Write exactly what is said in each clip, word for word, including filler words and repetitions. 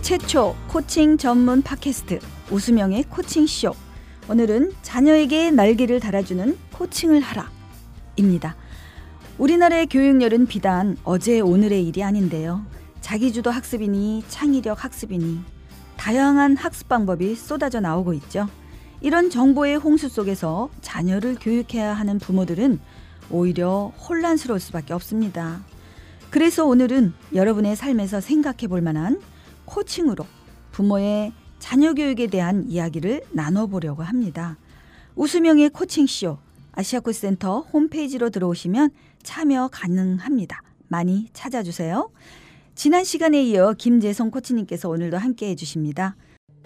최초 코칭 전문 팟캐스트 웃음영의 코칭쇼. 오늘은 자녀에게 날개를 달아주는 코칭을 하라 입니다. 우리나라의 교육열은 비단 어제 오늘의 일이 아닌데요. 자기주도 학습이니 창의력 학습이니 다양한 학습 방법이 쏟아져 나오고 있죠. 이런 정보의 홍수 속에서 자녀를 교육해야 하는 부모들은 오히려 혼란스러울 수밖에 없습니다. 그래서 오늘은 여러분의 삶에서 생각해 볼 만한 코칭으로 부모의 자녀 교육에 대한 이야기를 나눠보려고 합니다. 웃음영의 코칭쇼 아시아코센터 홈페이지로 들어오시면 참여 가능합니다. 많이 찾아주세요. 지난 시간에 이어 김재성 코치님께서 오늘도 함께해 주십니다.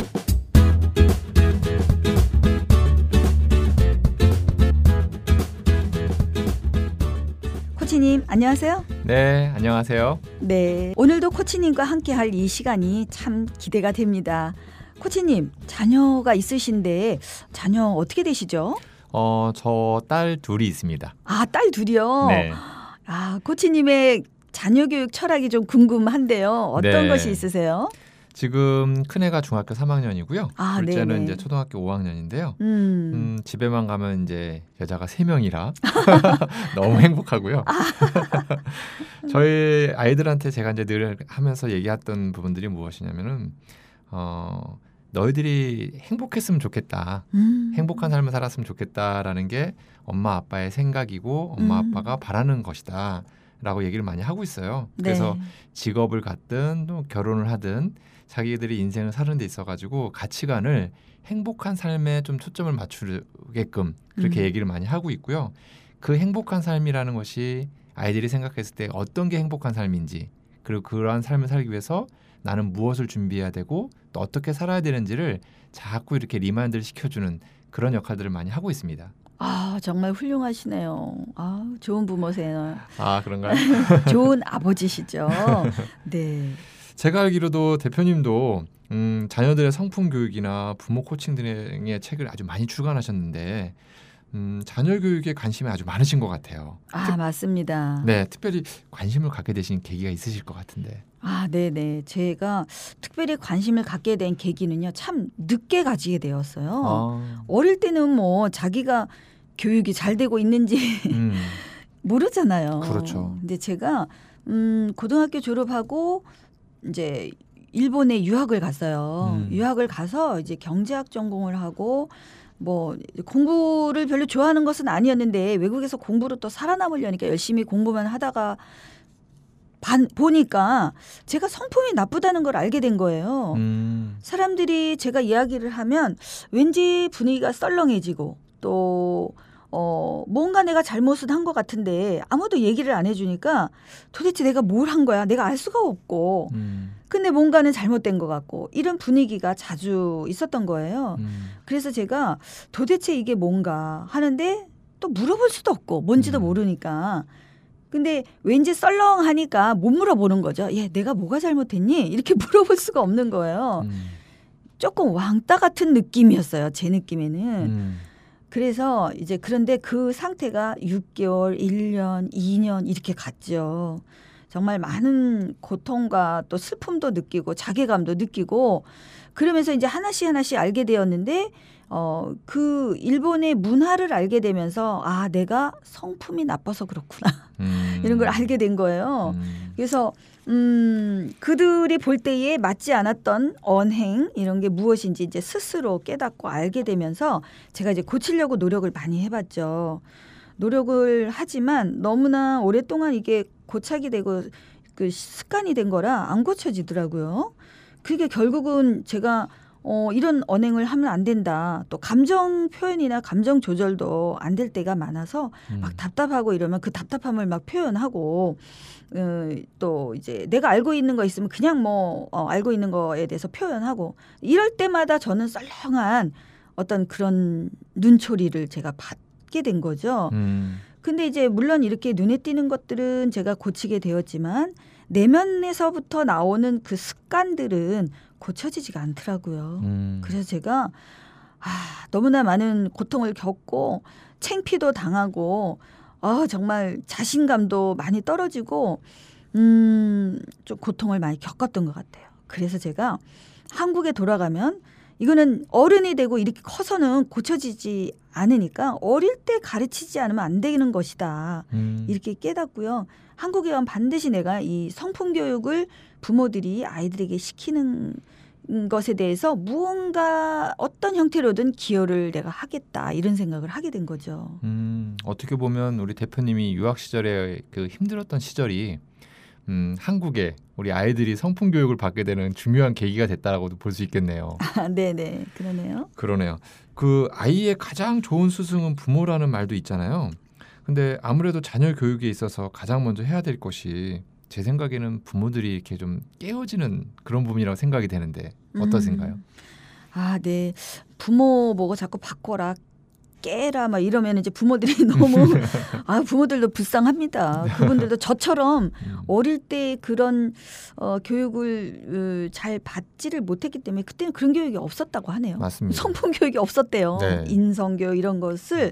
코치님 안녕하세요. 네, 안녕하세요. 네, 오늘도 코치님과 함께할 이 시간이 참 기대가 됩니다. 코치님, 자녀가 있으신데 자녀 어떻게 되시죠? 어, 저 딸 둘이 있습니다. 아, 딸 둘이요? 네. 아, 코치님의 자녀 교육 철학이 좀 궁금한데요. 어떤 네. 것이 있으세요? 지금 큰애가 중학교 삼 학년이고요. 아, 둘째는 네네. 이제 초등학교 오 학년인데요. 음. 음, 집에만 가면 이제 여자가 세 명이라 너무 행복하고요. 아. 저희 아이들한테 제가 이제 늘 하면서 얘기했던 부분들이 무엇이냐면은 어, 너희들이 행복했으면 좋겠다. 음. 행복한 삶을 살았으면 좋겠다라는 게 엄마 아빠의 생각이고 엄마 음. 아빠가 바라는 것이다 라고 얘기를 많이 하고 있어요. 그래서 네. 직업을 갖든 또 결혼을 하든 자기들이 인생을 사는 데 있어가지고 가치관을 행복한 삶에 좀 초점을 맞추게끔 그렇게 음. 얘기를 많이 하고 있고요. 그 행복한 삶이라는 것이 아이들이 생각했을 때 어떤 게 행복한 삶인지, 그리고 그러한 삶을 살기 위해서 나는 무엇을 준비해야 되고 또 어떻게 살아야 되는지를 자꾸 이렇게 리마인드를 시켜주는 그런 역할들을 많이 하고 있습니다. 아, 정말 훌륭하시네요. 아, 좋은 부모세요. 아, 그런가요? 좋은 아버지시죠. 네. 제가 알기로도 대표님도 음, 자녀들의 성품 교육이나 부모 코칭 등의 책을 아주 많이 출간하셨는데 음, 자녀 교육에 관심이 아주 많으신 것 같아요. 아, 특, 맞습니다. 네, 특별히 관심을 갖게 되신 계기가 있으실 것 같은데. 아, 네네. 제가 특별히 관심을 갖게 된 계기는요, 참 늦게 가지게 되었어요. 아, 어릴 때는 뭐 자기가 교육이 잘 되고 있는지 음, 모르잖아요. 그렇죠. 근데 제가 음, 고등학교 졸업하고 이제 일본에 유학을 갔어요. 음. 유학을 가서 이제 경제학 전공을 하고 뭐 공부를 별로 좋아하는 것은 아니었는데 외국에서 공부로 또 살아남으려니까 열심히 공부만 하다가 반, 보니까 제가 성품이 나쁘다는 걸 알게 된 거예요. 음, 사람들이 제가 이야기를 하면 왠지 분위기가 썰렁해지고 또 어, 뭔가 내가 잘못은 한 것 같은데 아무도 얘기를 안 해주니까 도대체 내가 뭘 한 거야? 내가 알 수가 없고 음, 근데 뭔가는 잘못된 것 같고 이런 분위기가 자주 있었던 거예요. 음, 그래서 제가 도대체 이게 뭔가 하는데 또 물어볼 수도 없고 뭔지도 음. 모르니까 근데 왠지 썰렁하니까 못 물어보는 거죠. 얘 내가 뭐가 잘못했니? 이렇게 물어볼 수가 없는 거예요. 음, 조금 왕따 같은 느낌이었어요. 제 느낌에는. 음. 그래서 이제 그런데 그 상태가 육 개월, 일 년, 이 년 이렇게 갔죠. 정말 많은 고통과 또 슬픔도 느끼고 자괴감도 느끼고 그러면서 이제 하나씩 하나씩 알게 되었는데 어, 그 일본의 문화를 알게 되면서 아, 내가 성품이 나빠서 그렇구나. 음. 이런 걸 알게 된 거예요. 음. 그래서 음, 그들이 볼 때에 맞지 않았던 언행 이런 게 무엇인지 이제 스스로 깨닫고 알게 되면서 제가 이제 고치려고 노력을 많이 해봤죠. 노력을 하지만 너무나 오랫동안 이게 고착이 되고 그 습관이 된 거라 안 고쳐지더라고요. 그게 결국은 제가 어, 이런 언행을 하면 안 된다. 또 감정 표현이나 감정 조절도 안 될 때가 많아서 음. 막 답답하고 이러면 그 답답함을 막 표현하고 어, 또 이제 내가 알고 있는 거 있으면 그냥 뭐 어, 알고 있는 거에 대해서 표현하고 이럴 때마다 저는 썰렁한 어떤 그런 눈초리를 제가 받게 된 거죠. 음. 근데 이제 물론 이렇게 눈에 띄는 것들은 제가 고치게 되었지만 내면에서부터 나오는 그 습관들은 고쳐지지가 않더라고요. 음. 그래서 제가 아, 너무나 많은 고통을 겪고 창피도 당하고 아, 정말 자신감도 많이 떨어지고 음, 좀 고통을 많이 겪었던 것 같아요. 그래서 제가 한국에 돌아가면 이거는 어른이 되고 이렇게 커서는 고쳐지지 않으니까 어릴 때 가르치지 않으면 안 되는 것이다. 음. 이렇게 깨닫고요. 한국에 가면 반드시 내가 이 성품 교육을 부모들이 아이들에게 시키는 것에 대해서 무언가 어떤 형태로든 기여를 내가 하겠다 이런 생각을 하게 된 거죠. 음, 어떻게 보면 우리 대표님이 유학 시절에 그 힘들었던 시절이 음, 한국에 우리 아이들이 성품 교육을 받게 되는 중요한 계기가 됐다라고도 볼 수 있겠네요. 아, 네네, 그러네요. 그러네요. 그 아이의 가장 좋은 스승은 부모라는 말도 있잖아요. 근데 아무래도 자녀 교육에 있어서 가장 먼저 해야 될 것이 제 생각에는 부모들이 이렇게 좀 깨어지는 그런 부분이라고 생각이 되는데 어떠신가요? 음. 아, 네. 부모 보고 자꾸 바꿔라, 깨라 막 이러면 이제 부모들이 너무 아 부모들도 불쌍합니다. 그분들도 저처럼 음. 어릴 때 그런 어, 교육을 어, 잘 받지를 못했기 때문에 그때는 그런 교육이 없었다고 하네요. 맞습니다. 성품 교육이 없었대요. 네. 인성 교육 이런 것을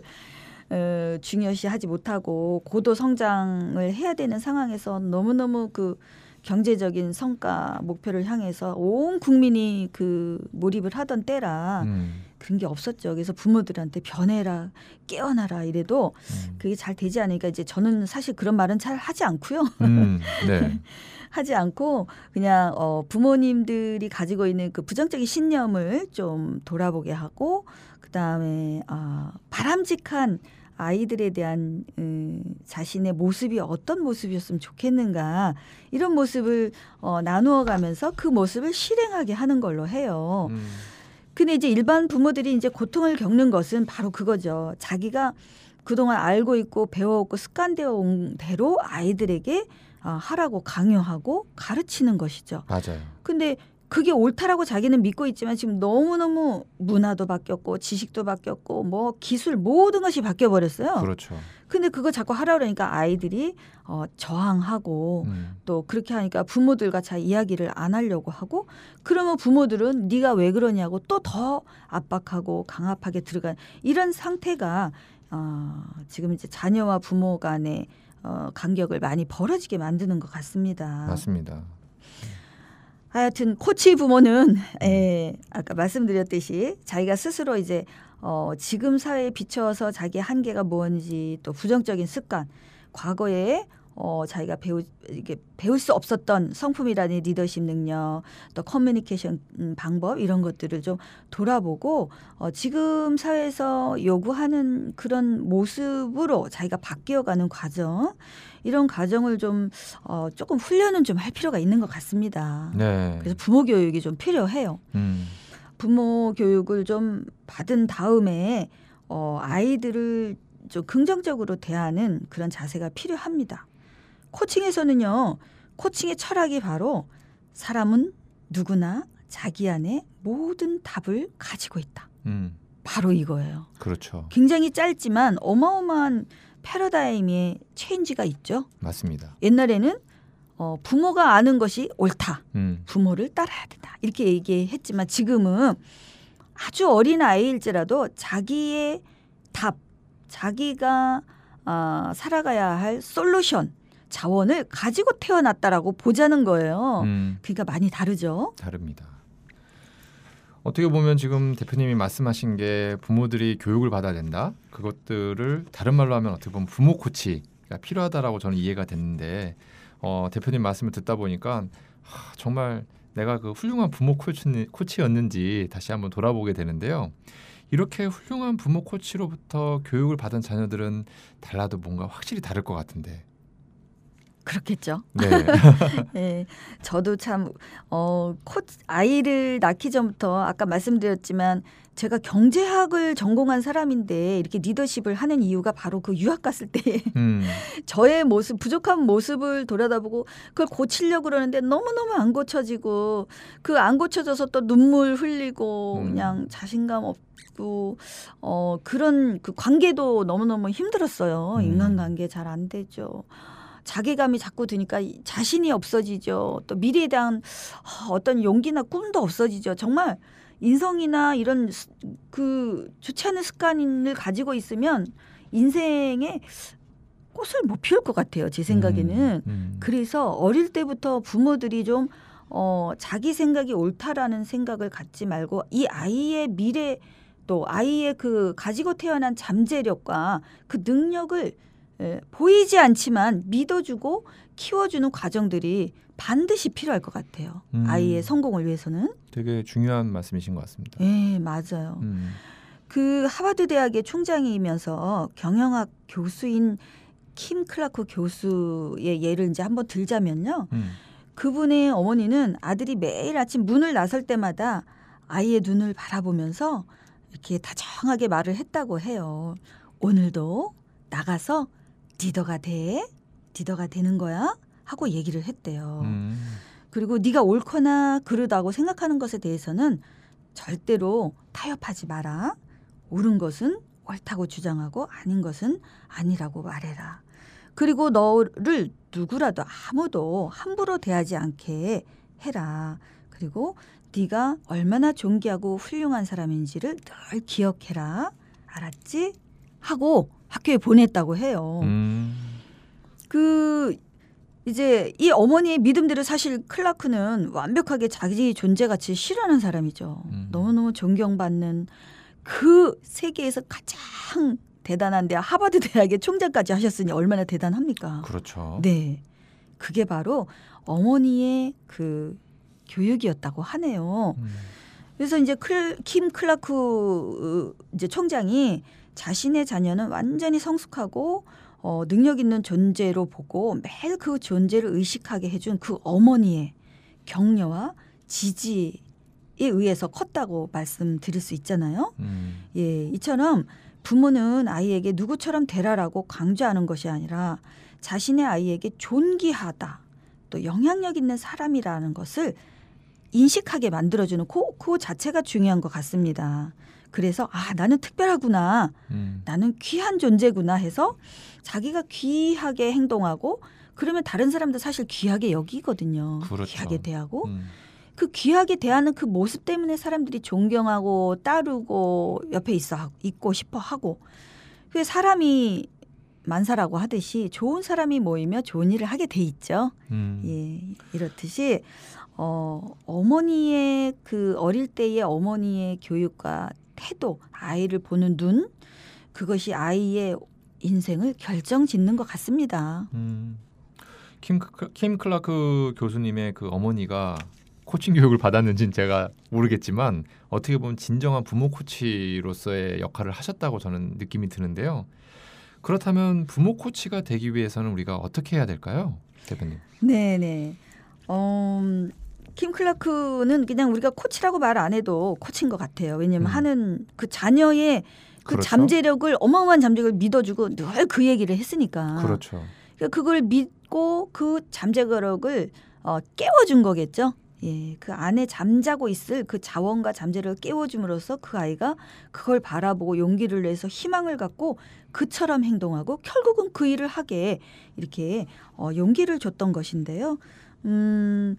어, 중요시하지 못하고 고도 성장을 해야 되는 상황에서 너무너무 그 경제적인 성과 목표를 향해서 온 국민이 그 몰입을 하던 때라 음. 그런 게 없었죠. 그래서 부모들한테 변해라, 깨어나라 이래도 음. 그게 잘 되지 않으니까 이제 저는 사실 그런 말은 잘 하지 않고요. 음. 네. 하지 않고 그냥 어, 부모님들이 가지고 있는 그 부정적인 신념을 좀 돌아보게 하고 그다음에 어, 바람직한 아이들에 대한 음, 자신의 모습이 어떤 모습이었으면 좋겠는가 이런 모습을 어, 나누어가면서 그 모습을 실행하게 하는 걸로 해요. 음. 근데 이제 일반 부모들이 이제 고통을 겪는 것은 바로 그거죠. 자기가 그동안 알고 있고 배워오고 습관되어 온 대로 아이들에게 어, 하라고 강요하고 가르치는 것이죠. 맞아요. 근데 그게 옳다라고 자기는 믿고 있지만 지금 너무너무 문화도 바뀌었고 지식도 바뀌었고 뭐 기술 모든 것이 바뀌어 버렸어요. 그렇죠. 근데 그거 자꾸 하라 그러니까 아이들이 어, 저항하고 음. 또 그렇게 하니까 부모들과 잘 이야기를 안 하려고 하고 그러면 부모들은 네가 왜 그러냐고 또 더 압박하고 강압하게 들어간 이런 상태가 어, 지금 이제 자녀와 부모 간의 어, 간격을 많이 벌어지게 만드는 것 같습니다. 맞습니다. 하여튼 코치 부모는 에, 아까 말씀드렸듯이 자기가 스스로 이제 어, 지금 사회에 비춰서 자기의 한계가 뭔지 또 부정적인 습관, 과거에 어, 자기가 배우 이게 배울 수 없었던 성품이라는 리더십 능력, 또 커뮤니케이션 음, 방법 이런 것들을 좀 돌아보고 어, 지금 사회에서 요구하는 그런 모습으로 자기가 바뀌어가는 과정. 이런 과정을 좀 어, 조금 훈련은 좀 할 필요가 있는 것 같습니다. 네. 그래서 부모 교육이 좀 필요해요. 음. 부모 교육을 좀 받은 다음에 어, 아이들을 좀 긍정적으로 대하는 그런 자세가 필요합니다. 코칭에서는요. 코칭의 철학이 바로 사람은 누구나 자기 안에 모든 답을 가지고 있다. 음. 바로 이거예요. 그렇죠. 굉장히 짧지만 어마어마한 패러다임의 체인지가 있죠. 맞습니다. 옛날에는 어, 부모가 아는 것이 옳다. 음. 부모를 따라야 된다. 이렇게 얘기했지만 지금은 아주 어린 아이일지라도 자기의 답, 자기가 어, 살아가야 할 솔루션, 자원을 가지고 태어났다라고 보자는 거예요. 음. 그러니까 많이 다르죠. 다릅니다. 어떻게 보면 지금 대표님이 말씀하신 게 부모들이 교육을 받아야 된다. 그것들을 다른 말로 하면 어떻게 보면 부모 코치가 필요하다라고 저는 이해가 됐는데 어, 대표님 말씀을 듣다 보니까 하, 정말 내가 그 훌륭한 부모 코치, 코치였는지 다시 한번 돌아보게 되는데요. 이렇게 훌륭한 부모 코치로부터 교육을 받은 자녀들은 달라도 뭔가 확실히 다를 것 같은데. 그렇겠죠. 네. 네, 저도 참 어, 코 아이를 낳기 전부터 아까 말씀드렸지만 제가 경제학을 전공한 사람인데 이렇게 리더십을 하는 이유가 바로 그 유학 갔을 때 음. 저의 모습 부족한 모습을 돌아다보고 그걸 고치려고 그러는데 너무너무 안 고쳐지고 그 안 고쳐져서 또 눈물 흘리고 음. 그냥 자신감 없고 어, 그런 그 관계도 너무너무 힘들었어요. 음. 인간관계 잘 안 되죠. 자괴감이 자꾸 드니까 자신이 없어지죠. 또 미래에 대한 어떤 용기나 꿈도 없어지죠. 정말 인성이나 이런 그 좋지 않은 습관을 가지고 있으면 인생에 꽃을 못 피울 것 같아요. 제 생각에는. 음, 음. 그래서 어릴 때부터 부모들이 좀 어, 자기 생각이 옳다라는 생각을 갖지 말고 이 아이의 미래 또 아이의 그 가지고 태어난 잠재력과 그 능력을 에, 보이지 않지만 믿어주고 키워주는 과정들이 반드시 필요할 것 같아요. 음. 아이의 성공을 위해서는. 되게 중요한 말씀이신 것 같습니다. 네, 맞아요. 음. 그 하버드 대학의 총장이면서 경영학 교수인 킴 클라크 교수의 예를 이제 한번 들자면요. 음. 그분의 어머니는 아들이 매일 아침 문을 나설 때마다 아이의 눈을 바라보면서 이렇게 다정하게 말을 했다고 해요. 오늘도 나가서 리더가 돼, 리더가 되는 거야 하고 얘기를 했대요. 음. 그리고 네가 옳거나 그르다고 생각하는 것에 대해서는 절대로 타협하지 마라. 옳은 것은 옳다고 주장하고 아닌 것은 아니라고 말해라. 그리고 너를 누구라도 아무도 함부로 대하지 않게 해라. 그리고 네가 얼마나 존귀하고 훌륭한 사람인지를 늘 기억해라. 알았지? 하고 학교에 보냈다고 해요. 음. 그 이제 이 어머니의 믿음대로 사실 클라크는 완벽하게 자기 존재가치 실현한 사람이죠. 음. 너무너무 존경받는 그 세계에서 가장 대단한데 하버드 대학의 총장까지 하셨으니 얼마나 대단합니까? 그렇죠. 네, 그게 바로 어머니의 그 교육이었다고 하네요. 음. 그래서 이제 클, 킴 클라크 이제 총장이 자신의 자녀는 완전히 성숙하고 어, 능력 있는 존재로 보고 매일 그 존재를 의식하게 해준 그 어머니의 격려와 지지에 의해서 컸다고 말씀드릴 수 있잖아요. 음. 예, 이처럼 부모는 아이에게 누구처럼 되라라고 강조하는 것이 아니라 자신의 아이에게 존귀하다 또 영향력 있는 사람이라는 것을 인식하게 만들어주는 그, 그 자체가 중요한 것 같습니다. 그래서 아 나는 특별하구나. 음. 나는 귀한 존재구나 해서 자기가 귀하게 행동하고 그러면 다른 사람도 사실 귀하게 여기거든요. 그렇죠. 귀하게 대하고. 음. 그 귀하게 대하는 그 모습 때문에 사람들이 존경하고 따르고 옆에 있어 있고 싶어 하고. 그 사람이 만사라고 하듯이 좋은 사람이 모이며 좋은 일을 하게 돼 있죠. 음. 예, 이렇듯이 어, 어머니의 그 어릴 때의 어머니의 교육과 태도, 아이를 보는 눈, 그것이 아이의 인생을 결정짓는 것 같습니다. 음. 킴, 킴 클라크 교수님의 그 어머니가 코칭 교육을 받았는지는 제가 모르겠지만 어떻게 보면 진정한 부모 코치로서의 역할을 하셨다고 저는 느낌이 드는데요. 그렇다면 부모 코치가 되기 위해서는 우리가 어떻게 해야 될까요, 대표님? 네네. 어, 킴 클라크는 그냥 우리가 코치라고 말 안 해도 코치인 것 같아요. 왜냐하면 음. 하는 그 자녀의 그 그렇죠. 잠재력을 어마어마한 잠재력을 믿어주고 늘 그 얘기를 했으니까. 그렇죠. 그러니까 그걸 믿고 그 잠재력을 어, 깨워준 거겠죠. 예, 그 안에 잠자고 있을 그 자원과 잠재력을 깨워줌으로써 그 아이가 그걸 바라보고 용기를 내서 희망을 갖고 그처럼 행동하고 결국은 그 일을 하게 이렇게 어, 용기를 줬던 것인데요. 음,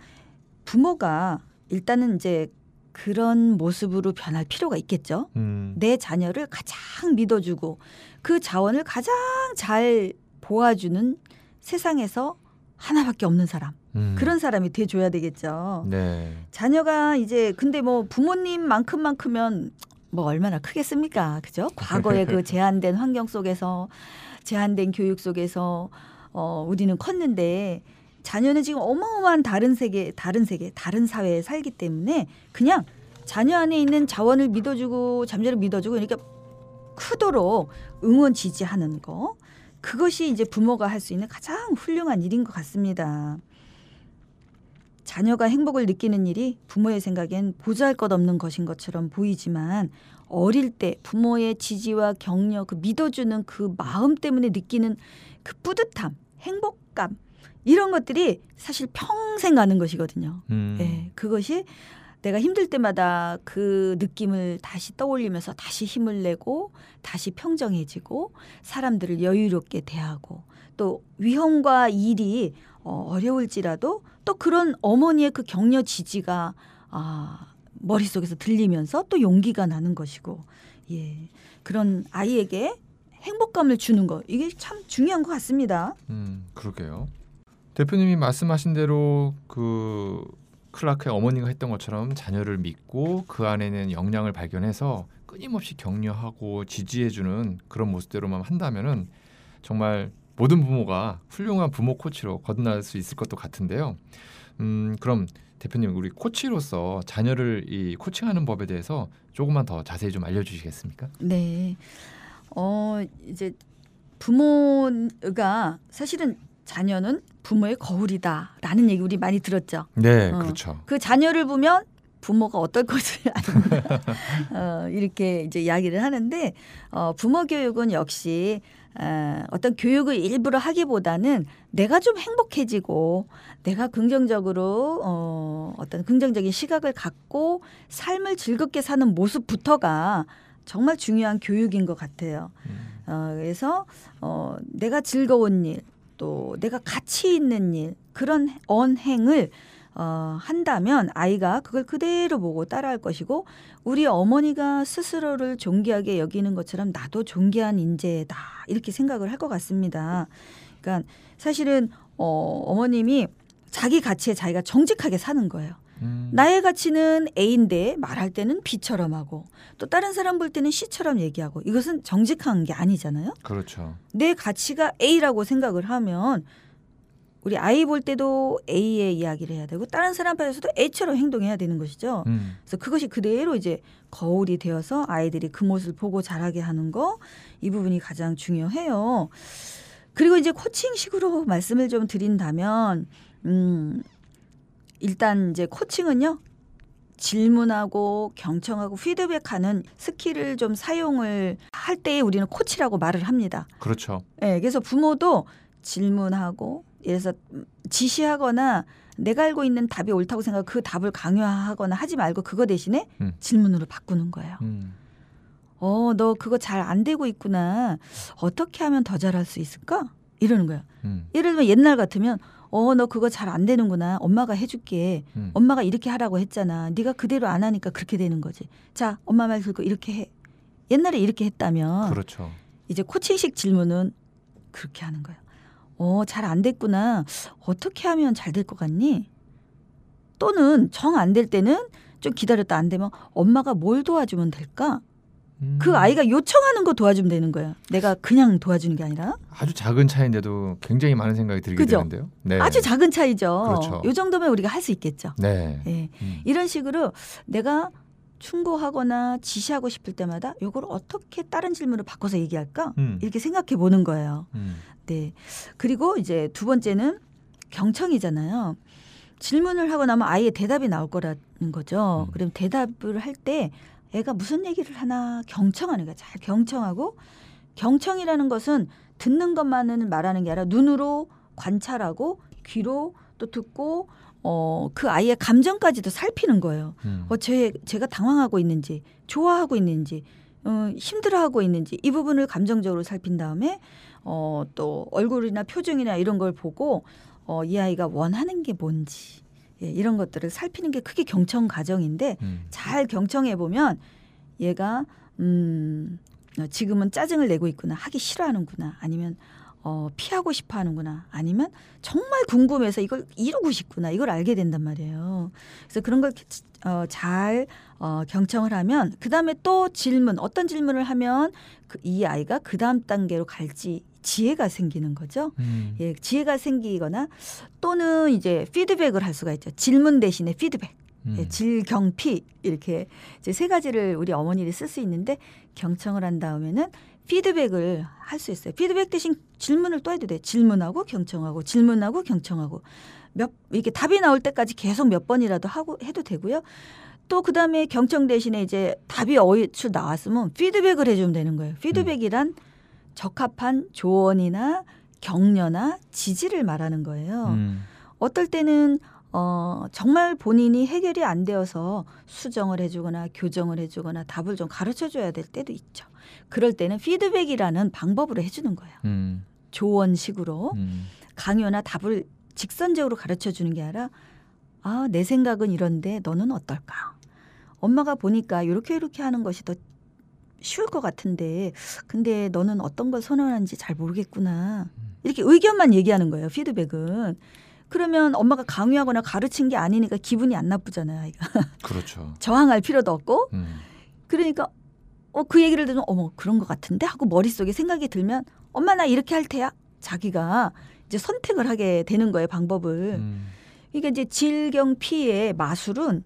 부모가 일단은 이제 그런 모습으로 변할 필요가 있겠죠. 음. 내 자녀를 가장 믿어주고 그 자원을 가장 잘 보아주는 세상에서 하나밖에 없는 사람. 음. 그런 사람이 돼줘야 되겠죠. 네. 자녀가 이제 근데 뭐 부모님만큼만 크면 뭐 얼마나 크겠습니까? 그죠? 과거의 그 제한된 환경 속에서 제한된 교육 속에서 어, 우리는 컸는데 자녀는 지금 어마어마한 다른 세계, 다른 세계, 다른 사회에 살기 때문에 그냥 자녀 안에 있는 자원을 믿어주고 잠재를 믿어주고 이렇게 크도록 응원 지지하는 거. 그것이 이제 부모가 할 수 있는 가장 훌륭한 일인 것 같습니다. 자녀가 행복을 느끼는 일이 부모의 생각엔 보잘것없는 것인 것처럼 보이지만 어릴 때 부모의 지지와 격려, 그 믿어주는 그 마음 때문에 느끼는 그 뿌듯함, 행복감 이런 것들이 사실 평생 가는 것이거든요. 음. 네, 그것이 내가 힘들 때마다 그 느낌을 다시 떠올리면서 다시 힘을 내고 다시 평정해지고 사람들을 여유롭게 대하고 또 위험과 일이 어려울지라도 또 그런 어머니의 그 격려 지지가 아, 머릿속에서 들리면서 또 용기가 나는 것이고 예, 그런 아이에게 행복감을 주는 거 이게 참 중요한 것 같습니다. 음, 그러게요. 대표님이 말씀하신 대로 그 클라크의 어머니가 했던 것처럼 자녀를 믿고 그 안에는 역량을 발견해서 끊임없이 격려하고 지지해주는 그런 모습대로만 한다면은 정말 모든 부모가 훌륭한 부모 코치로 거듭날 수 있을 것도 같은데요. 음, 그럼 대표님, 우리 코치로서 자녀를 이 코칭하는 법에 대해서 조금만 더 자세히 좀 알려주시겠습니까? 네. 어 이제 부모가 사실은 자녀는 부모의 거울이다라는 얘기 우리 많이 들었죠. 네, 어, 그렇죠. 그 자녀를 보면 부모가 어떨 것을 아는구나. 어, 이렇게 이제 이야기를 하는데 어, 부모 교육은 역시 어, 어떤 교육을 일부러 하기보다는 내가 좀 행복해지고 내가 긍정적으로 어, 어떤 긍정적인 시각을 갖고 삶을 즐겁게 사는 모습부터가 정말 중요한 교육인 것 같아요. 음. 어, 그래서 어, 내가 즐거운 일, 또 내가 가치 있는 일, 그런 언행을 어, 한다면 아이가 그걸 그대로 보고 따라할 것이고, 우리 어머니가 스스로를 존귀하게 여기는 것처럼 나도 존귀한 인재다 이렇게 생각을 할 것 같습니다. 그러니까 사실은 어, 어머님이 자기 가치에 자기가 정직하게 사는 거예요. 음. 나의 가치는 A인데 말할 때는 B처럼 하고 또 다른 사람 볼 때는 C처럼 얘기하고, 이것은 정직한 게 아니잖아요. 그렇죠. 내 가치가 A라고 생각을 하면 우리 아이 볼 때도 A의 이야기를 해야 되고 다른 사람 앞에서도 A처럼 행동해야 되는 것이죠. 음. 그래서 그것이 그대로 이제 거울이 되어서 아이들이 그 모습을 보고 자라게 하는 거, 이 부분이 가장 중요해요. 그리고 이제 코칭식으로 말씀을 좀 드린다면 음, 일단 이제 코칭은요, 질문하고 경청하고 피드백하는 스킬을 좀 사용을 할 때에 우리는 코치라고 말을 합니다. 그렇죠. 네, 그래서 부모도 질문하고 예를 들어서 지시하거나 내가 알고 있는 답이 옳다고 생각하고 그 답을 강요하거나 하지 말고 그거 대신에 음. 질문으로 바꾸는 거예요. 음. 어, 너 그거 잘 안 되고 있구나. 어떻게 하면 더 잘할 수 있을까? 이러는 거예요. 음. 예를 들면 옛날 같으면 어, 너 그거 잘 안 되는구나. 엄마가 해줄게. 음. 엄마가 이렇게 하라고 했잖아. 네가 그대로 안 하니까 그렇게 되는 거지. 자, 엄마 말 듣고 이렇게 해. 옛날에 이렇게 했다면 그렇죠. 이제 코칭식 질문은 그렇게 하는 거예요. 어, 잘 안 됐구나. 어떻게 하면 잘 될 것 같니? 또는 정 안 될 때는 좀 기다렸다 안 되면 엄마가 뭘 도와주면 될까? 음. 그 아이가 요청하는 거 도와주면 되는 거예요. 내가 그냥 도와주는 게 아니라. 아주 작은 차이인데도 굉장히 많은 생각이 들게 그죠? 되는데요. 네. 아주 작은 차이죠. 그렇죠. 이 정도면 우리가 할 수 있겠죠. 네. 예. 음. 이런 식으로 내가 충고하거나 지시하고 싶을 때마다 이걸 어떻게 다른 질문을 바꿔서 얘기할까? 음. 이렇게 생각해 보는 거예요. 음. 네. 그리고 이제 두 번째는 경청이잖아요. 질문을 하고 나면 아이의 대답이 나올 거라는 거죠. 음. 그럼 대답을 할 때 애가 무슨 얘기를 하나 경청하는 거야. 잘 경청하고, 경청이라는 것은 듣는 것만은 말하는 게 아니라 눈으로 관찰하고 귀로 또 듣고 어, 그 아이의 감정까지도 살피는 거예요. 음. 어, 제, 제가 당황하고 있는지 좋아하고 있는지 어, 힘들어하고 있는지 이 부분을 감정적으로 살핀 다음에 어, 또 얼굴이나 표정이나 이런 걸 보고 어, 이 아이가 원하는 게 뭔지, 예, 이런 것들을 살피는 게 크게 경청 과정인데 음. 잘 경청해 보면 얘가 음, 지금은 짜증을 내고 있구나, 하기 싫어하는구나, 아니면 어, 피하고 싶어 하는구나, 아니면 정말 궁금해서 이걸 이루고 싶구나, 이걸 알게 된단 말이에요. 그래서 그런 걸 어, 잘 어, 경청을 하면 그다음에 또 질문, 어떤 질문을 하면 그, 이 아이가 그다음 단계로 갈지 지혜가 생기는 거죠. 음. 예, 지혜가 생기거나 또는 이제 피드백을 할 수가 있죠. 질문 대신에 피드백. 음. 예, 질경피 이렇게 이제 세 가지를 우리 어머니들이 쓸 수 있는데, 경청을 한 다음에는 피드백을 할 수 있어요. 피드백 대신 질문을 또 해도 돼. 질문하고 경청하고 질문하고 경청하고 몇 이렇게 답이 나올 때까지 계속 몇 번이라도 하고 해도 되고요. 또 그다음에 경청 대신에 이제 답이 어휘출 나왔으면 피드백을 해주면 되는 거예요. 피드백이란 적합한 조언이나 격려나 지지를 말하는 거예요. 음. 어떨 때는 어, 정말 본인이 해결이 안 되어서 수정을 해주거나 교정을 해주거나 답을 좀 가르쳐줘야 될 때도 있죠. 그럴 때는 피드백이라는 방법으로 해주는 거예요. 음. 조언식으로 음. 강요나 답을 직선적으로 가르쳐주는 게 아니라, 아, 내 생각은 이런데 너는 어떨까? 엄마가 보니까 이렇게 이렇게 하는 것이 더 쉬울 것 같은데 근데 너는 어떤 걸 선호하는지 잘 모르겠구나. 이렇게 의견만 얘기하는 거예요. 피드백은. 그러면 엄마가 강요하거나 가르친 게 아니니까 기분이 안 나쁘잖아요. 아이가. 그렇죠. 저항할 필요도 없고. 음. 그러니까 어, 그 얘기를 들으면 어머 그런 것 같은데 하고 머릿속에 생각이 들면 엄마 나 이렇게 할 테야. 자기가 이제 선택을 하게 되는 거예요. 방법을. 음. 이게 이제 질경피의 마술은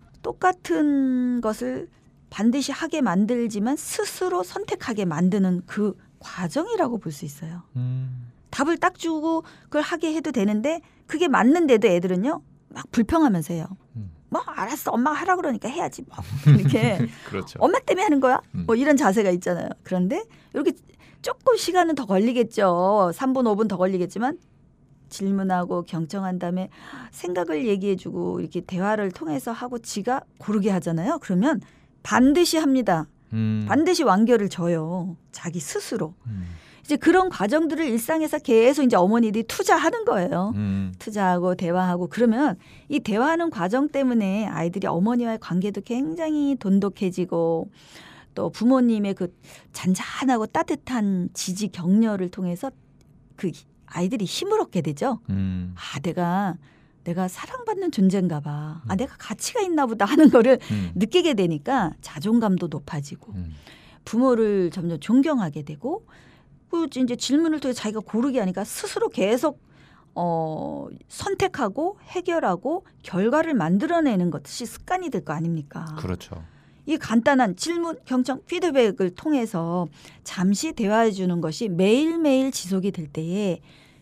똑같은 것을 반드시 하게 만들지만 스스로 선택하게 만드는 그 과정이라고 볼 수 있어요. 음. 답을 딱 주고 그걸 하게 해도 되는데 그게 맞는데도 애들은요 막 불평하면서 해요. 음. 뭐 알았어 엄마가 하라 그러니까 해야지 뭐 이렇게 그렇죠. 엄마 때문에 하는 거야 음. 뭐 이런 자세가 있잖아요. 그런데 이렇게 조금 시간은 더 걸리겠죠. 삼 분 오 분 더 걸리겠지만 질문하고 경청한 다음에 생각을 얘기해주고 이렇게 대화를 통해서 하고 지가 고르게 하잖아요. 그러면 반드시 합니다. 음. 반드시 완결을 져요. 자기 스스로. 음. 이제 그런 과정들을 일상에서 계속 이제 어머니들이 투자하는 거예요. 음. 투자하고 대화하고 그러면 이 대화하는 과정 때문에 아이들이 어머니와의 관계도 굉장히 돈독해지고 또 부모님의 그 잔잔하고 따뜻한 지지 격려를 통해서 그 아이들이 힘을 얻게 되죠. 음. 아, 내가 내가 사랑받는 존재인가 봐. 아, 음. 내가 가치가 있나 보다 하는 거를 음. 느끼게 되니까 자존감도 높아지고 음. 부모를 점점 존경하게 되고 그 이제 질문을 통해 자기가 고르게 하니까 스스로 계속 어, 선택하고 해결하고 결과를 만들어내는 것이 습관이 될 거 아닙니까? 그렇죠. 이 간단한 질문, 경청, 피드백을 통해서 잠시 대화해 주는 것이 매일매일 지속이 될 때에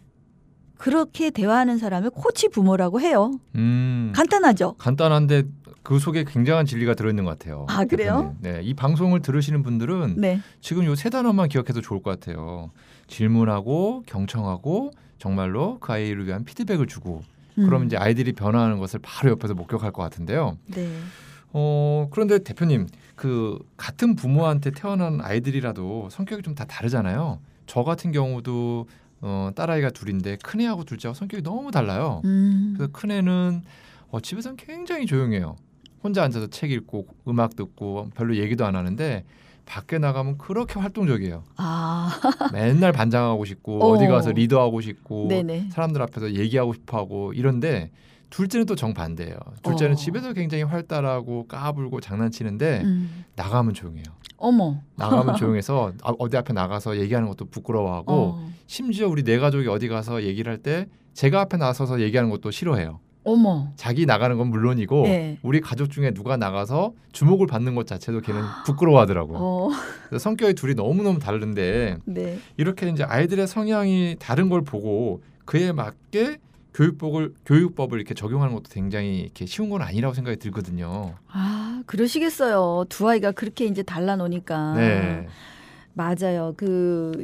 그렇게 대화하는 사람을 코치 부모라고 해요. 음. 간단하죠? 간단한데 그 속에 굉장한 진리가 들어있는 것 같아요. 아, 그래요? 대표님. 네, 이 방송을 들으시는 분들은 네. 지금 요 세 단어만 기억해도 좋을 것 같아요. 질문하고 경청하고 정말로 그 아이를 위한 피드백을 주고 음. 그럼 이제 아이들이 변화하는 것을 바로 옆에서 목격할 것 같은데요. 네. 어, 그런데 대표님 그 같은 부모한테 태어난 아이들이라도 성격이 좀 다 다르잖아요. 저 같은 경우도 어, 딸아이가 둘인데 큰애하고 둘째하고 성격이 너무 달라요. 음. 그래서 큰애는 어, 집에서는 굉장히 조용해요. 혼자 앉아서 책 읽고 음악 듣고 별로 얘기도 안 하는데 밖에 나가면 그렇게 활동적이에요. 아. 맨날 반장하고 싶고 어. 어디 가서 리더하고 싶고 네네. 사람들 앞에서 얘기하고 싶어하고 이런데 둘째는 또 정반대예요. 둘째는 어. 집에서 굉장히 활달하고 까불고 장난치는데 음. 나가면 조용해요. 어머. 나가면 조용해서 아, 어디 앞에 나가서 얘기하는 것도 부끄러워하고 어. 심지어 우리 네 가족이 어디 가서 얘기를 할 때 제가 앞에 나서서 얘기하는 것도 싫어해요. 어머. 자기 나가는 건 물론이고 네. 우리 가족 중에 누가 나가서 주목을 받는 것 자체도 걔는 부끄러워하더라고요. 어. 그래서 성격이 둘이 너무너무 다른데 네. 이렇게 이제 아이들의 성향이 다른 걸 보고 그에 맞게 교육법을 교육법을 이렇게 적용하는 것도 굉장히 이렇게 쉬운 건 아니라고 생각이 들거든요. 아, 그러시겠어요. 두 아이가 그렇게 이제 달라 노니까. 네, 맞아요. 그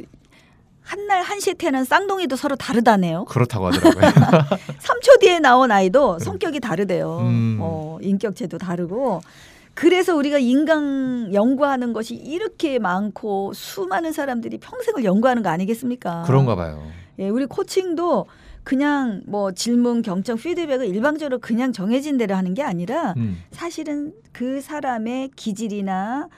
한날 한시에 태어난 쌍둥이도 서로 다르다네요. 그렇다고 하더라고요. 삼 초 뒤에 나온 아이도 성격이 다르대요. 음. 어, 인격체도 다르고. 그래서 우리가 인간 연구하는 것이 이렇게 많고 수많은 사람들이 평생을 연구하는 거 아니겠습니까? 그런가 봐요. 예, 우리 코칭도 그냥 뭐 질문, 경청, 피드백을 일방적으로 그냥 정해진 대로 하는 게 아니라 음. 사실은 그 사람의 기질이나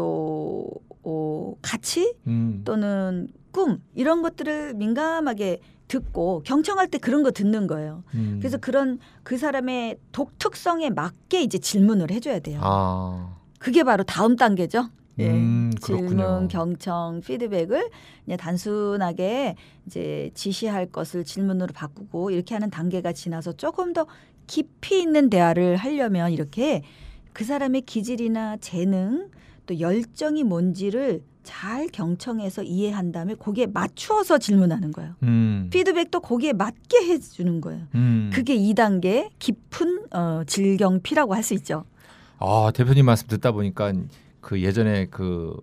또 어, 가치 음. 또는 꿈 이런 것들을 민감하게 듣고 경청할 때 그런 거 듣는 거예요. 음. 그래서 그런 그 사람의 독특성에 맞게 이제 질문을 해줘야 돼요. 아, 그게 바로 다음 단계죠. 예. 음, 그렇군요. 질문, 경청, 피드백을 그냥 단순하게 이제 지시할 것을 질문으로 바꾸고 이렇게 하는 단계가 지나서 조금 더 깊이 있는 대화를 하려면 이렇게 그 사람의 기질이나 재능 또 열정이 뭔지를 잘 경청해서 이해한 다음에 거기에 맞추어서 질문하는 거예요. 음. 피드백도 거기에 맞게 해주는 거예요. 음. 그게 이 단계 깊은 어, 질경피라고 할 수 있죠. 아, 대표님 말씀 듣다 보니까 그 예전에 그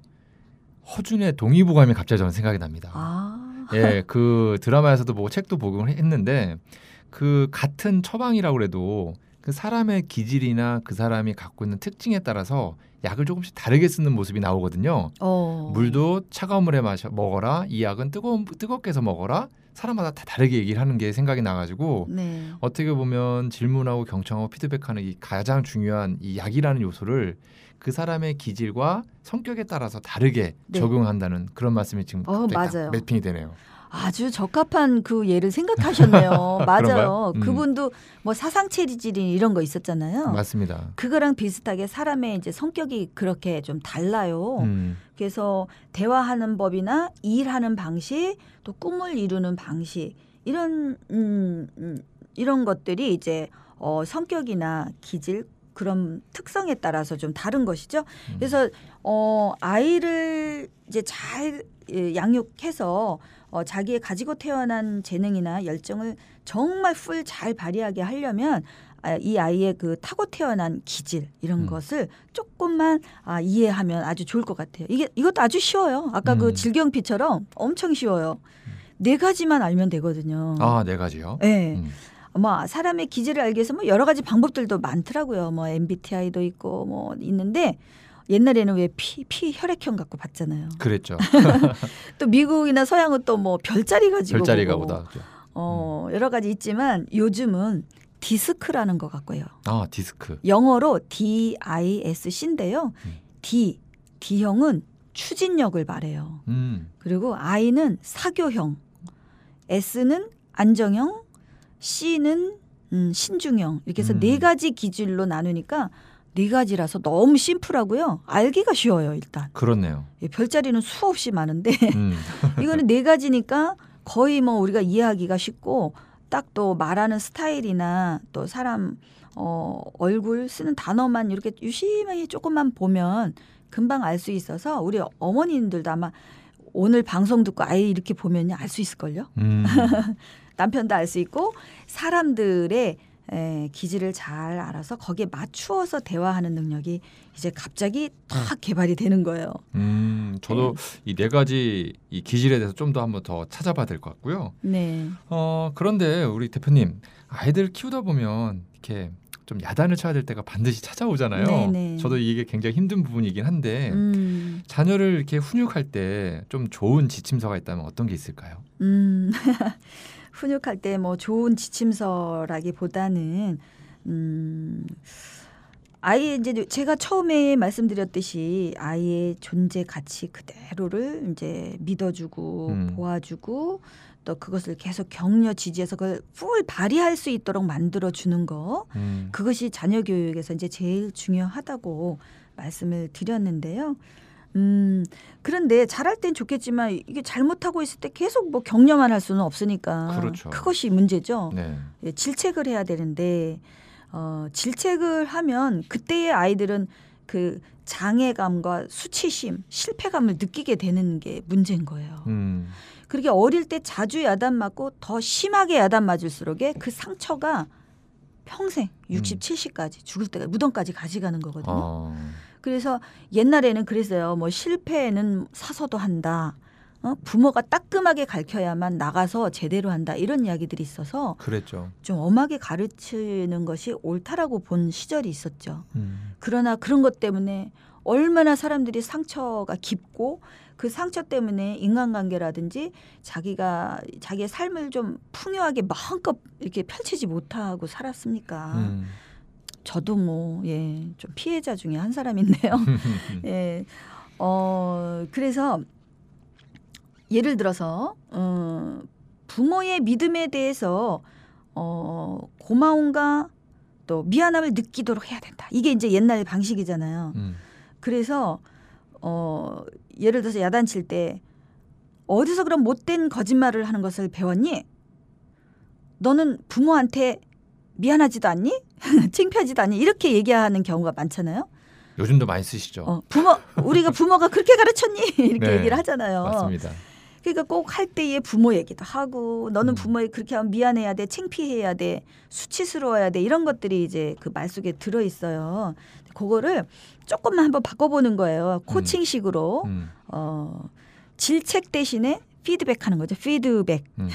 허준의 동의보감이 갑자기 저는 생각이 납니다. 아, 예, 그 드라마에서도 보고 책도 보고 했는데 그 같은 처방이라고 그래도 그 사람의 기질이나 그 사람이 갖고 있는 특징에 따라서 약을 조금씩 다르게 쓰는 모습이 나오거든요. 어. 물도 차가운 물에 마셔 먹어라. 이 약은 뜨거운 뜨겁게 해서 먹어라. 사람마다 다 다르게 얘기를 하는 게 생각이 나가지고 네. 어떻게 보면 질문하고 경청하고 피드백하는 이 가장 중요한 이 약이라는 요소를 그 사람의 기질과 성격에 따라서 다르게 네. 적용한다는 그런 말씀이 지금 어, 갑자기 딱 맞아요. 매핑이 되네요. 아주 적합한 그 예를 생각하셨네요. 맞아요. 음. 그분도 뭐 사상체질이 이런 거 있었잖아요. 맞습니다. 그거랑 비슷하게 사람의 이제 성격이 그렇게 좀 달라요. 음. 그래서 대화하는 법이나 일하는 방식, 또 꿈을 이루는 방식 이런 음, 음, 이런 것들이 이제 어, 성격이나 기질 그런 특성에 따라서 좀 다른 것이죠. 음. 그래서 어, 아이를 이제 잘 예, 양육해서 어, 자기의 가지고 태어난 재능이나 열정을 정말 풀 잘 발휘하게 하려면 아, 이 아이의 그 타고 태어난 기질 이런 음. 것을 조금만 아, 이해하면 아주 좋을 것 같아요. 이게 이것도 아주 쉬워요. 아까 음. 그 질경피처럼 엄청 쉬워요. 네 가지만 알면 되거든요. 아, 네 가지요. 네. 음. 뭐 사람의 기질을 알기 위해서 뭐 여러 가지 방법들도 많더라고요. 뭐 엠비티아이도 있고 뭐 있는데 옛날에는 왜 피, 피 혈액형 갖고 봤잖아요. 그랬죠. 또 미국이나 서양은 또 뭐 별자리 가지고 별자리가 보고. 보다. 어, 여러 가지 있지만 요즘은 디스크라는 것 같고요. 아, 디스크. 영어로 디 아이 에스 씨인데요. 음. D, D형은 추진력을 말해요. 음. 그리고 I는 사교형, S는 안정형, C는 음, 신중형. 이렇게 해서 음. 네 가지 기질로 나누니까 네 가지라서 너무 심플하고요. 알기가 쉬워요, 일단. 그렇네요. 예, 별자리는 수없이 많은데 음. 이거는 네 가지니까 거의 뭐 우리가 이해하기가 쉽고 딱 또 말하는 스타일이나 또 사람 어, 얼굴 쓰는 단어만 이렇게 유심하게 조금만 보면 금방 알 수 있어서 우리 어머님들도 아마 오늘 방송 듣고 아이 이렇게 보면 알 수 있을걸요. 음. 남편도 알 수 있고 사람들의 에, 기질을 잘 알아서 거기에 맞추어서 대화하는 능력이 이제 갑자기 탁 개발이 되는 거예요. 음, 저도 이 네 가지 이 기질에 대해서 좀 더 한번 더 찾아봐야 될 것 같고요. 네. 어, 그런데 우리 대표님 아이들 키우다 보면 이렇게 좀 야단을 쳐야 될 때가 반드시 찾아오잖아요. 네네. 저도 이게 굉장히 힘든 부분이긴 한데 음. 자녀를 이렇게 훈육할 때 좀 좋은 지침서가 있다면 어떤 게 있을까요? 음. 훈육할 때 뭐 좋은 지침서라기보다는 음. 아이 이제 제가 처음에 말씀드렸듯이 아이의 존재 가치 그대로를 이제 믿어주고 음. 보아주고 또 그것을 계속 격려 지지해서 그걸 풀 발휘할 수 있도록 만들어 주는 거 음. 그것이 자녀 교육에서 이제 제일 중요하다고 말씀을 드렸는데요. 음, 그런데 잘할 땐 좋겠지만 이게 잘못하고 있을 때 계속 뭐 격려만 할 수는 없으니까 그렇죠. 그것이 문제죠. 네. 예, 질책을 해야 되는데 어, 질책을 하면 그때의 아이들은 그 장애감과 수치심, 실패감을 느끼게 되는 게 문제인 거예요. 음. 그렇게 어릴 때 자주 야단 맞고 더 심하게 야단 맞을수록에 그 상처가 평생 육십, 음. 칠십까지 죽을 때까지 무덤까지 가져가는 거거든요. 어. 그래서 옛날에는 그랬어요. 뭐 실패는 사서도 한다. 어? 부모가 따끔하게 가르쳐야만 나가서 제대로 한다. 이런 이야기들이 있어서 그랬죠. 좀 엄하게 가르치는 것이 옳다라고 본 시절이 있었죠. 음. 그러나 그런 것 때문에 얼마나 사람들이 상처가 깊고 그 상처 때문에 인간관계라든지 자기가 자기의 삶을 좀 풍요하게 마음껏 이렇게 펼치지 못하고 살았습니까? 음. 저도 뭐, 예, 좀 피해자 중에 한 사람인데요. 예, 어, 그래서 예를 들어서, 어, 부모의 믿음에 대해서, 어, 고마움과 또 미안함을 느끼도록 해야 된다. 이게 이제 옛날 방식이잖아요. 음. 그래서, 어, 예를 들어서 야단칠 때, 어디서 그런 못된 거짓말을 하는 것을 배웠니? 너는 부모한테 미안하지도 않니? 창피하지도 않니? 이렇게 얘기하는 경우가 많잖아요. 요즘도 많이 쓰시죠. 어, 부모 우리가 부모가 그렇게 가르쳤니? 이렇게 네, 얘기를 하잖아요. 맞습니다. 그러니까 꼭 할 때에 부모 얘기도 하고 너는 음. 부모에 그렇게 하면 미안해야 돼, 창피해야 돼, 수치스러워야 돼 이런 것들이 이제 그 말 속에 들어 있어요. 그거를 조금만 한번 바꿔보는 거예요. 코칭식으로 음. 어, 질책 대신에 피드백하는 거죠. 피드백. 음.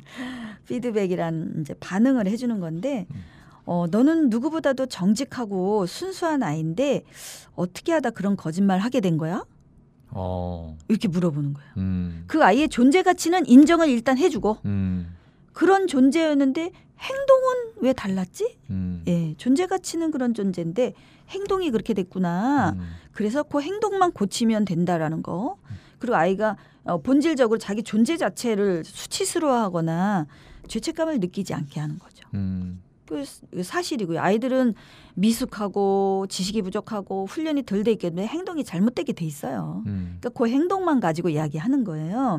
피드백이란 이제 반응을 해주는 건데, 음. 어, 너는 누구보다도 정직하고 순수한 아이인데 어떻게 하다 그런 거짓말 하게 된 거야? 어. 이렇게 물어보는 거예요. 음. 그 아이의 존재 가치는 인정을 일단 해주고 음. 그런 존재였는데 행동은 왜 달랐지? 음. 예, 존재 가치는 그런 존재인데 행동이 그렇게 됐구나. 음. 그래서 그 행동만 고치면 된다라는 거. 그리고 아이가 어, 본질적으로 자기 존재 자체를 수치스러워하거나 죄책감을 느끼지 않게 하는 거죠. 음. 그 사실이고요. 아이들은 미숙하고 지식이 부족하고 훈련이 덜 돼 있기 때문에 행동이 잘못되게 돼 있어요. 음. 그러니까 그 행동만 가지고 이야기하는 거예요.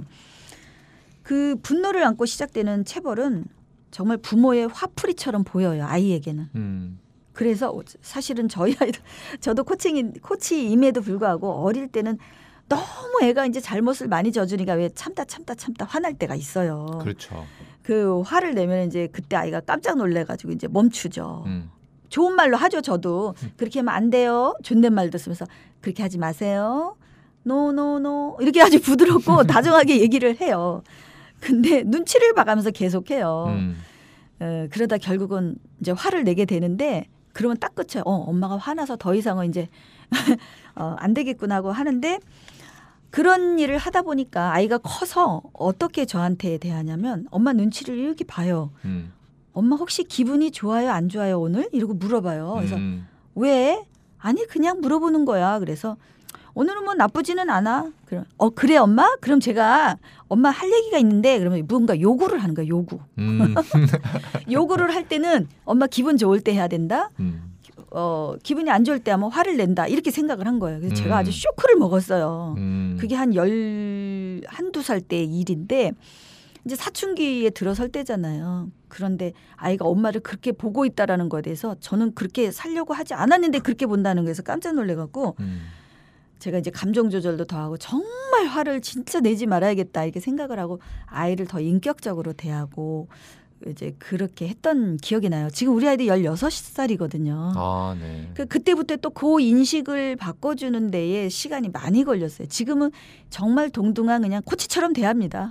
그 분노를 안고 시작되는 체벌은 정말 부모의 화풀이처럼 보여요. 아이에게는. 음. 그래서 사실은 저희 아이도 저도 코칭인 코치임에도 불구하고 어릴 때는 너무 애가 이제 잘못을 많이 저지르니까 왜 참다 참다 참다 화날 때가 있어요. 그렇죠. 그 화를 내면 이제 그때 아이가 깜짝 놀래가지고 이제 멈추죠. 음. 좋은 말로 하죠. 저도 그렇게 하면 안 돼요. 존댓말도 쓰면서 그렇게 하지 마세요. 노노노 이렇게 아주 부드럽고 다정하게 얘기를 해요. 근데 눈치를 봐가면서 계속해요. 음. 에, 그러다 결국은 이제 화를 내게 되는데 그러면 딱 끝이에요. 어, 엄마가 화나서 더 이상은 이제 어, 안 되겠구나 하고 하는데 그런 일을 하다 보니까 아이가 커서 어떻게 저한테 대하냐면 엄마 눈치를 이렇게 봐요. 음. 엄마 혹시 기분이 좋아요 안 좋아요 오늘? 이러고 물어봐요. 그래서 음. 왜? 아니 그냥 물어보는 거야. 그래서 오늘은 뭐 나쁘지는 않아. 그럼 어 그래 엄마? 그럼 제가 엄마 할 얘기가 있는데 그러면 뭔가 요구를 하는 거야. 요구. 음. 요구를 할 때는 엄마 기분 좋을 때 해야 된다. 음. 어 기분이 안 좋을 때 하면 화를 낸다. 이렇게 생각을 한 거예요. 그래서 음. 제가 아주 쇼크를 먹었어요. 음. 그게 한 열 한두 살 때 일인데 이제 사춘기에 들어설 때잖아요. 그런데 아이가 엄마를 그렇게 보고 있다라는 거에 대해서 저는 그렇게 살려고 하지 않았는데 그렇게 본다는 거에서 깜짝 놀래갖고 음. 제가 이제 감정 조절도 더 하고 정말 화를 진짜 내지 말아야겠다 이렇게 생각을 하고 아이를 더 인격적으로 대하고 이제 그렇게 했던 기억이 나요. 지금 우리 아이들 열여섯 살이거든요. 아, 네. 그, 그때부터 또 그 인식을 바꿔주는 데에 시간이 많이 걸렸어요. 지금은 정말 동등한 그냥 코치처럼 대합니다.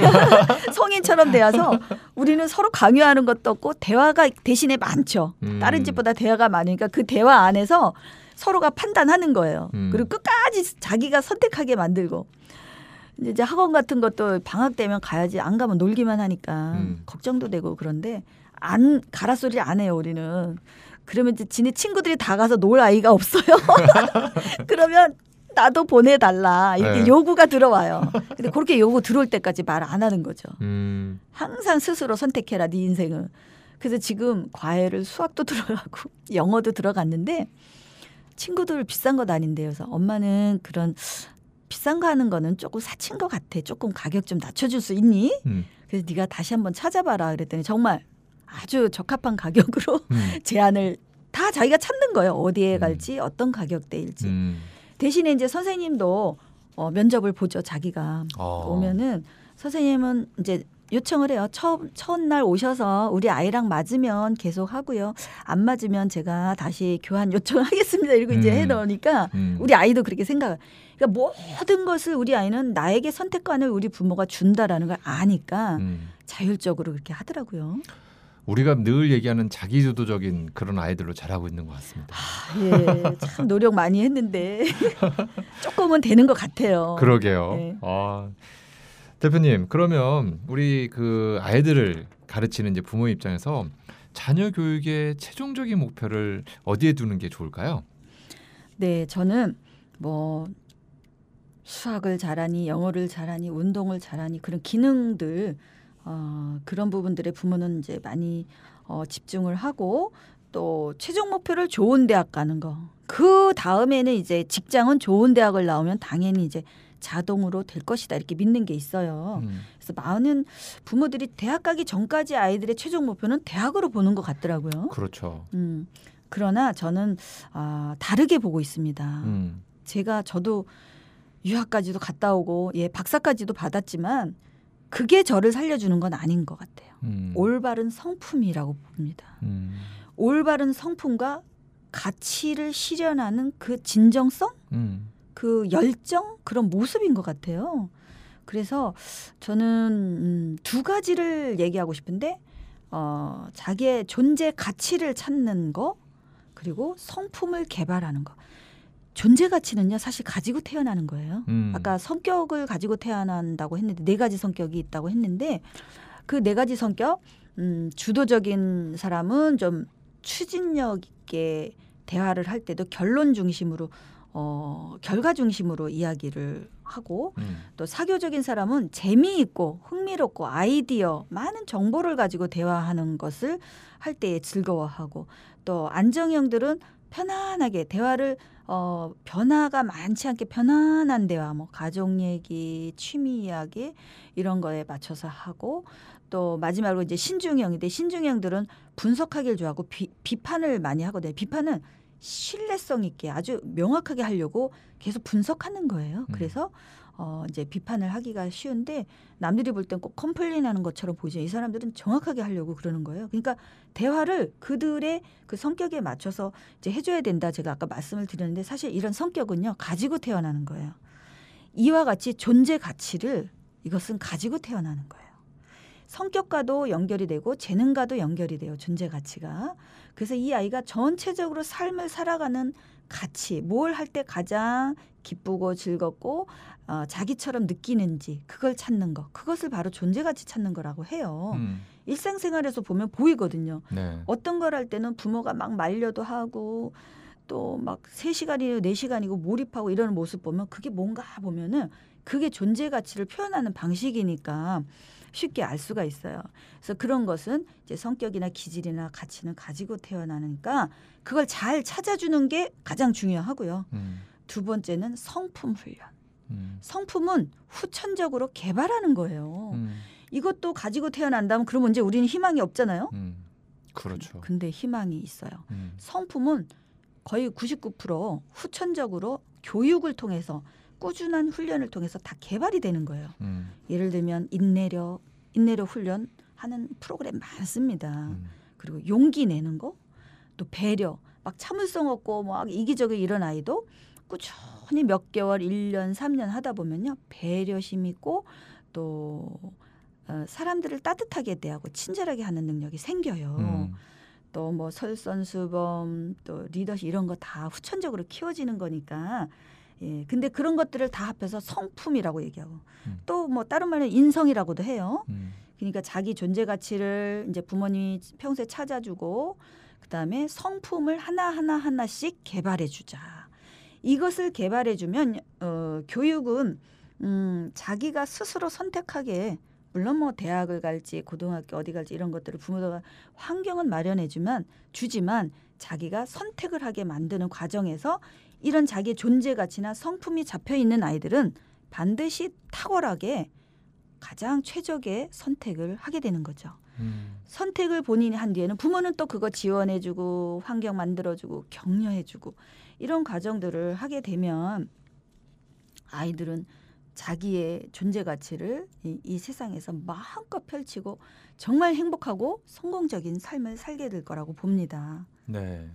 성인처럼 대해서 우리는 서로 강요하는 것도 없고 대화가 대신에 많죠. 음. 다른 집보다 대화가 많으니까 그 대화 안에서 서로가 판단하는 거예요. 음. 그리고 끝까지 자기가 선택하게 만들고. 이제 학원 같은 것도 방학 되면 가야지 안 가면 놀기만 하니까 음. 걱정도 되고 그런데 안 가라 소리를 안 해요 우리는. 그러면 이제 지네 친구들이 다 가서 놀 아이가 없어요. 그러면 나도 보내달라 이렇게 네. 요구가 들어와요. 근데 그렇게 요구 들어올 때까지 말 안 하는 거죠. 음. 항상 스스로 선택해라 네 인생은. 그래서 지금 과외를 수학도 들어가고 영어도 들어갔는데 친구들 비싼 것 아닌데요. 그래서 엄마는 그런 비싼 거 하는 거는 조금 사친 것 같아. 조금 가격 좀 낮춰줄 수 있니? 음. 그래서 네가 다시 한번 찾아봐라. 그랬더니 정말 아주 적합한 가격으로 음. 제안을 다 자기가 찾는 거예요. 어디에 갈지 어떤 가격대일지. 음. 대신에 이제 선생님도 어, 면접을 보죠. 자기가 어. 오면은 선생님은 이제 요청을 해요. 처음 첫날 오셔서 우리 아이랑 맞으면 계속 하고요. 안 맞으면 제가 다시 교환 요청하겠습니다. 이러고 이제 음. 해놓으니까 음. 우리 아이도 그렇게 생각을. 그러니까 모든 것을 우리 아이는 나에게 선택권을 우리 부모가 준다라는 걸 아니까 음. 자율적으로 그렇게 하더라고요. 우리가 늘 얘기하는 자기주도적인 그런 아이들로 자라고 있는 것 같습니다. 아, 예, 참 노력 많이 했는데 조금은 되는 것 같아요. 그러게요. 네. 아, 대표님, 그러면 우리 그 아이들을 가르치는 이제 부모 입장에서 자녀 교육의 최종적인 목표를 어디에 두는 게 좋을까요? 네, 저는 뭐 수학을 잘하니 영어를 잘하니 운동을 잘하니 그런 기능들 어, 그런 부분들에 부모는 이제 많이 어, 집중을 하고 또 최종 목표를 좋은 대학 가는 거. 그 다음에는 이제 직장은 좋은 대학을 나오면 당연히 이제 자동으로 될 것이다 이렇게 믿는 게 있어요. 음. 그래서 많은 부모들이 대학 가기 전까지 아이들의 최종 목표는 대학으로 보는 것 같더라고요. 그렇죠. 음, 그러나 저는 아, 다르게 보고 있습니다. 음. 제가 저도 유학까지도 갔다 오고 예 박사까지도 받았지만 그게 저를 살려주는 건 아닌 것 같아요. 음. 올바른 성품이라고 봅니다. 음. 올바른 올바른 성품과 가치를 실현하는 그 진정성, 음. 그 열정 그런 모습인 것 같아요. 그래서 저는 음, 두 가지를 얘기하고 싶은데 어, 자기의 존재 가치를 찾는 거 그리고 성품을 개발하는 거. 존재 가치는요 사실 가지고 태어나는 거예요. 음. 아까 성격을 가지고 태어난다고 했는데 네 가지 성격이 있다고 했는데 그 네 가지 성격 음, 주도적인 사람은 좀 추진력 있게 대화를 할 때도 결론 중심으로 어, 결과 중심으로 이야기를 하고 음. 또 사교적인 사람은 재미있고 흥미롭고 아이디어 많은 정보를 가지고 대화하는 것을 할 때에 즐거워하고 또 안정형들은 편안하게 대화를 어, 변화가 많지 않게 편안한 대화 뭐 가족 얘기, 취미 이야기 이런 거에 맞춰서 하고 또 마지막으로 이제 신중형인데 신중형들은 분석하기를 좋아하고 비, 비판을 많이 하거든요. 비판은 신뢰성 있게 아주 명확하게 하려고 계속 분석하는 거예요. 음. 그래서 어 이제 비판을 하기가 쉬운데 남들이 볼 땐 꼭 컴플레인하는 것처럼 보이죠. 이 사람들은 정확하게 하려고 그러는 거예요. 그러니까 대화를 그들의 그 성격에 맞춰서 이제 해줘야 된다. 제가 아까 말씀을 드렸는데 사실 이런 성격은요 가지고 태어나는 거예요. 이와 같이 존재 가치를 이것은 가지고 태어나는 거예요. 성격과도 연결이 되고 재능과도 연결이 돼요. 존재 가치가. 그래서 이 아이가 전체적으로 삶을 살아가는 가치, 뭘 할 때 가장 기쁘고 즐겁고 어, 자기처럼 느끼는지 그걸 찾는 거. 그것을 바로 존재 가치 찾는 거라고 해요. 음. 일상생활에서 보면 보이거든요. 네. 어떤 걸 할 때는 부모가 막 말려도 하고 또 막 세 시간이고 네 시간이고 몰입하고 이러는 모습 보면 그게 뭔가 보면은 그게 존재 가치를 표현하는 방식이니까 쉽게 알 수가 있어요. 그래서 그런 것은 이제 성격이나 기질이나 가치는 가지고 태어나니까 그걸 잘 찾아주는 게 가장 중요하고요. 음. 두 번째는 성품 훈련. 음. 성품은 후천적으로 개발하는 거예요. 음. 이것도 가지고 태어난다면 그러면 이제 우리는 희망이 없잖아요. 음. 그렇죠. 근데 희망이 있어요. 음. 성품은 거의 구십구 퍼센트 후천적으로 교육을 통해서 꾸준한 훈련을 통해서 다 개발이 되는 거예요. 음. 예를 들면 인내력, 인내력 훈련 하는 프로그램 많습니다. 음. 그리고 용기 내는 거, 또 배려, 막 참을성 없고 막 이기적인 이런 아이도 꾸준히 몇 개월, 일 년, 삼 년 하다 보면요. 배려심 있고 또 어, 사람들을 따뜻하게 대하고 친절하게 하는 능력이 생겨요. 음. 또 뭐 설선수범, 또 리더십 이런 거 다 후천적으로 키워지는 거니까 예, 근데 그런 것들을 다 합해서 성품이라고 얘기하고 음. 또 뭐 다른 말로 인성이라고도 해요. 음. 그러니까 자기 존재 가치를 이제 부모님이 평소에 찾아주고 그다음에 성품을 하나하나 하나씩 개발해 주자. 이것을 개발해 주면 어, 교육은 음, 자기가 스스로 선택하게 물론 뭐 대학을 갈지 고등학교 어디 갈지 이런 것들을 부모가 환경은 마련해 주면 주지만 자기가 선택을 하게 만드는 과정에서 이런 자기의 존재 가치나 성품이 잡혀 있는 아이들은 반드시 탁월하게 가장 최적의 선택을 하게 되는 거죠. 음. 선택을 본인이 한 뒤에는 부모는 또 그거 지원해주고 환경 만들어주고 격려해주고 이런 과정들을 하게 되면 아이들은 자기의 존재 가치를 이, 이 세상에서 마음껏 펼치고 정말 행복하고 성공적인 삶을 살게 될 거라고 봅니다. 네.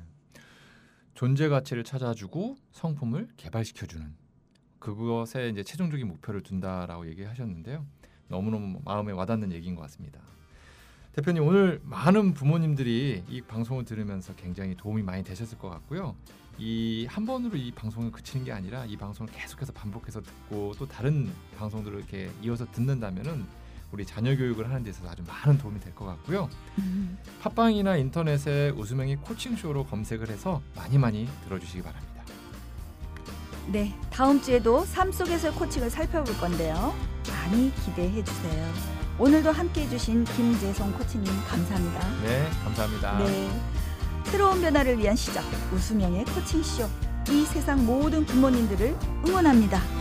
존재 가치를 찾아주고 성품을 개발시켜주는 그것에 이제 최종적인 목표를 둔다라고 얘기하셨는데요. 너무너무 마음에 와닿는 얘기인 것 같습니다. 대표님 오늘 많은 부모님들이 이 방송을 들으면서 굉장히 도움이 많이 되셨을 것 같고요. 이 한 번으로 이 방송을 그치는 게 아니라 이 방송을 계속해서 반복해서 듣고 또 다른 방송들을 이렇게 이어서 듣는다면은 우리 자녀 교육을 하는 데 있어서 아주 많은 도움이 될 것 같고요. 음. 팟빵이나 인터넷에 웃음영이 코칭쇼로 검색을 해서 많이 많이 들어주시기 바랍니다. 네, 다음 주에도 삶 속에서 코칭을 살펴볼 건데요. 많이 기대해 주세요. 오늘도 함께해 주신 김재성 코치님 감사합니다. 네, 감사합니다. 네, 새로운 변화를 위한 시작 웃음영의 코칭쇼 이 세상 모든 부모님들을 응원합니다.